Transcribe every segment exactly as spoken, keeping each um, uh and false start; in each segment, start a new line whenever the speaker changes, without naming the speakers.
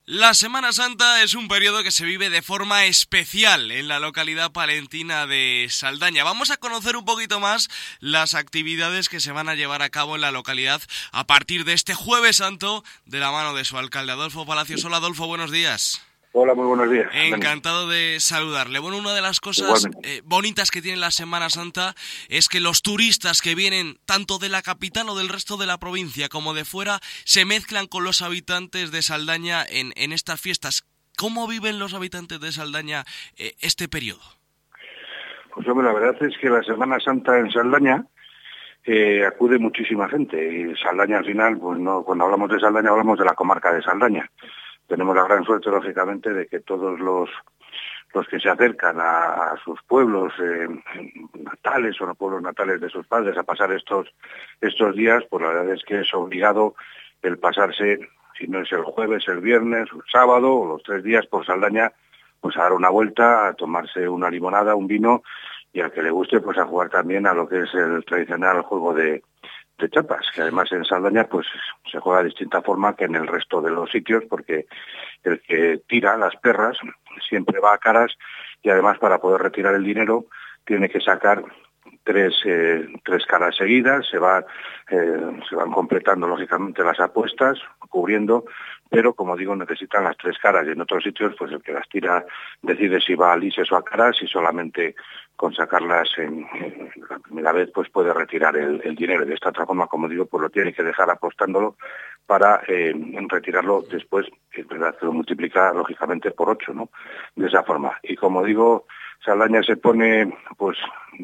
La Semana Santa es un periodo que se vive de forma especial en la localidad palentina de Saldaña. Vamos a conocer un poquito más las actividades que se van a llevar a cabo en la localidad a partir de este Jueves Santo de la mano de su alcalde Adolfo Palacios. Hola Adolfo, buenos días.
Hola, muy buenos días.
Encantado de saludarle. Bueno, una de las cosas eh, bonitas que tiene la Semana Santa es que los turistas que vienen tanto de la capital o del resto de la provincia como de fuera se mezclan con los habitantes de Saldaña en, en estas fiestas. ¿Cómo viven los habitantes de Saldaña eh, este periodo?
Pues hombre, la verdad es que la Semana Santa en Saldaña eh, acude muchísima gente y Saldaña al final, pues no, cuando hablamos de Saldaña hablamos de la comarca de Saldaña. Tenemos la gran suerte, lógicamente, de que todos los los que se acercan a, a sus pueblos eh, natales o los pueblos natales de sus padres a pasar estos estos días, pues la verdad es que es obligado el pasarse, si no es el jueves, el viernes, el sábado o los tres días por Saldaña, pues a dar una vuelta, a tomarse una limonada, un vino y al que le guste, pues a jugar también a lo que es el tradicional juego de de chapas, que además en Saldaña pues se juega de distinta forma que en el resto de los sitios, porque el que tira las perras siempre va a caras y además para poder retirar el dinero tiene que sacar tres eh, tres caras seguidas, se va eh, se van completando lógicamente las apuestas, cubriendo, pero como digo necesitan las tres caras y en otros sitios pues el que las tira decide si va a lises o a caras y solamente con sacarlas en, en la primera vez pues puede retirar el, el dinero. De esta otra forma, como digo, pues lo tiene que dejar apostándolo para eh, retirarlo después, es verdad que lo multiplica lógicamente por ocho, ¿no? De esa forma. Y como digo, Saldaña se pone pues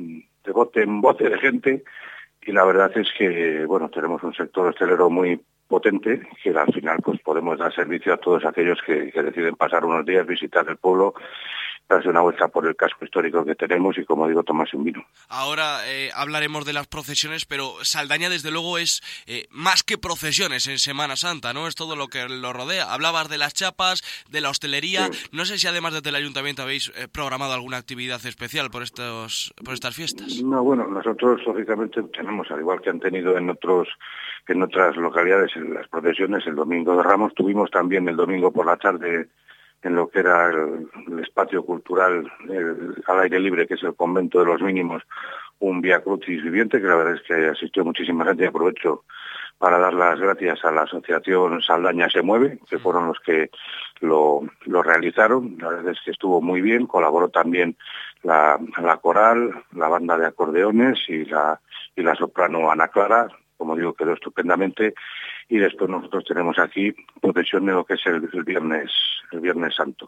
de bote en bote de gente y la verdad es que, bueno, tenemos un sector hostelero muy potente que al final pues podemos dar servicio a todos aquellos que, que deciden pasar unos días, visitar el pueblo, darse una vuelta por el casco histórico que tenemos y, como digo, tomarse un vino.
Ahora eh, hablaremos de las procesiones, pero Saldaña desde luego es eh, más que procesiones en Semana Santa, ¿no? Es todo lo que lo rodea. Hablabas de las chapas, de la hostelería. Sí. No sé si además desde el ayuntamiento habéis eh, programado alguna actividad especial por estos por estas fiestas.
No, bueno, nosotros lógicamente tenemos, al igual que han tenido en otros en otras localidades, en las procesiones, el Domingo de Ramos, tuvimos también el domingo por la tarde en lo que era el, el espacio cultural el, al aire libre, que es el convento de los mínimos, un Vía Crucis viviente, que la verdad es que asistió muchísima gente y aprovecho para dar las gracias a la asociación Saldaña se mueve, que fueron los que lo, lo realizaron. La verdad es que estuvo muy bien, colaboró también la, la coral, la banda de acordeones y la, y la soprano Ana Clara. Como digo, quedó estupendamente. Y después nosotros tenemos aquí procesión de lo que es el, el viernes el viernes santo,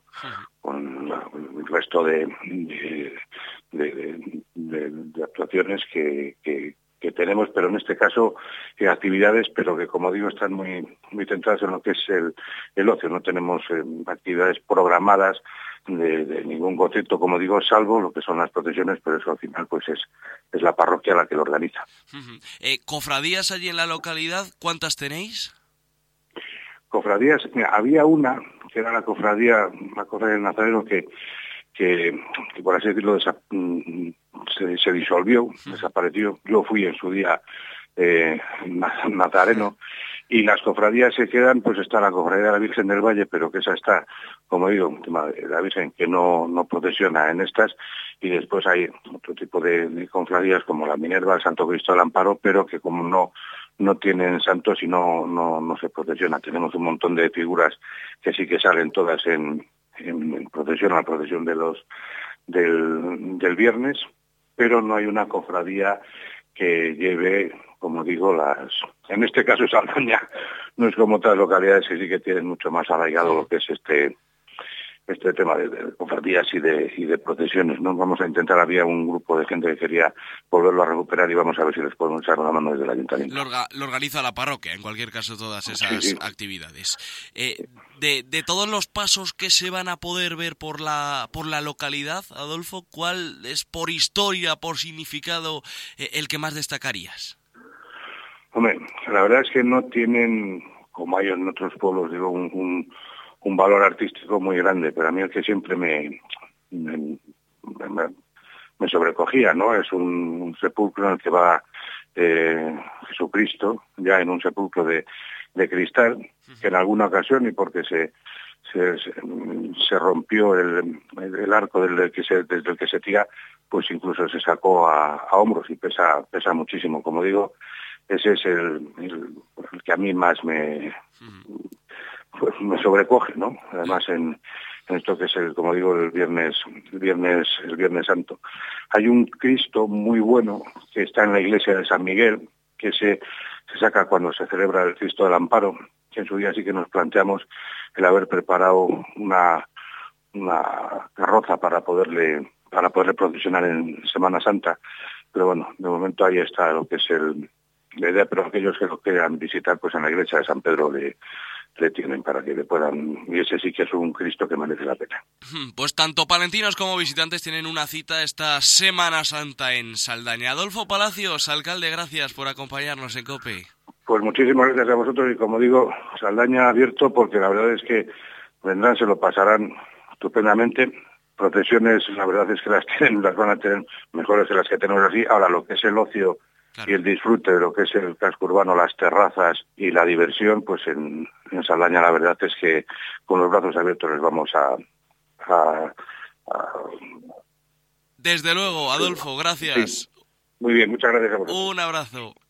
con la, el resto de, de, de, de, de actuaciones que, que, que tenemos, pero en este caso eh, actividades, pero que como digo están muy muy centradas en lo que es el, el ocio. No tenemos eh, actividades programadas de, de ningún concepto, como digo, salvo lo que son las procesiones, pero eso al final pues es, es la parroquia la que lo organiza.
Uh-huh. Eh, ¿Cofradías allí en la localidad? ¿Cuántas tenéis?
Cofradías, mira, había una, que era la cofradía, la cofradía del Nazareno, que, que, que por así decirlo desa, se, se disolvió, uh-huh. desapareció. Yo fui en su día eh, nazareno, y las cofradías se quedan, pues está la cofradía de la Virgen del Valle, pero que esa está, como digo, la Virgen que no, no procesiona en estas, y después hay otro tipo de, de cofradías como la Minerva, el Santo Cristo del Amparo, pero que como no no tienen santos y no, no, no se procesiona. Tenemos un montón de figuras que sí que salen todas en, en, en procesión, a la procesión de los del, del viernes, pero no hay una cofradía que lleve, como digo, las... En este caso Saldaña no es como otras localidades que sí que tienen mucho más arraigado lo que es este este tema de, de cofradías y de y de procesiones, ¿no? Vamos a intentar, había un grupo de gente que quería volverlo a recuperar y vamos a ver si les podemos echar una mano desde el ayuntamiento.
Lo, orga, lo organiza la parroquia, en cualquier caso, todas esas sí, sí. actividades. Eh, de, de todos los pasos que se van a poder ver por la por la localidad, Adolfo, ¿cuál es por historia, por significado, eh, el que más destacarías?
Hombre, la verdad es que no tienen, como hay en otros pueblos, digo, un... un un valor artístico muy grande, pero a mí el que siempre me, me, me, me sobrecogía, ¿no? Es un, un sepulcro en el que va eh, Jesucristo, ya en un sepulcro de, de cristal, que en alguna ocasión, y porque se, se, se, se rompió el, el arco del que se, desde el que se tira, pues incluso se sacó a, a hombros y pesa pesa muchísimo. Como digo, ese es el, el, el que a mí más me, pues, me sobrecoge, ¿no? Además en, en esto que es el, como digo, el viernes, el viernes, el Viernes Santo. Hay un Cristo muy bueno que está en la iglesia de San Miguel, que se, se saca cuando se celebra el Cristo del Amparo, que en su día sí que nos planteamos el haber preparado una, una carroza para poderle, para poderle procesionar en Semana Santa, pero bueno, de momento ahí está lo que es el, la idea, pero aquellos que lo quieran visitar, pues en la iglesia de San Pedro le, le tienen para que le puedan, y ese sí que es un Cristo que merece la pena.
Pues tanto palentinos como visitantes tienen una cita esta Semana Santa en Saldaña. Adolfo Palacios, alcalde, gracias por acompañarnos en COPE.
Pues muchísimas gracias a vosotros y como digo, Saldaña abierto porque la verdad es que vendrán, se lo pasarán estupendamente. Procesiones, la verdad es que las tienen, las van a tener mejores que las que tenemos así. Ahora, lo que es el ocio claro. y el disfrute de lo que es el casco urbano, las terrazas y la diversión, pues en, en Saldaña la verdad es que con los brazos abiertos les vamos a... a, a...
Desde luego, Adolfo, gracias.
Sí. Muy bien, muchas gracias a vosotros.
Un abrazo.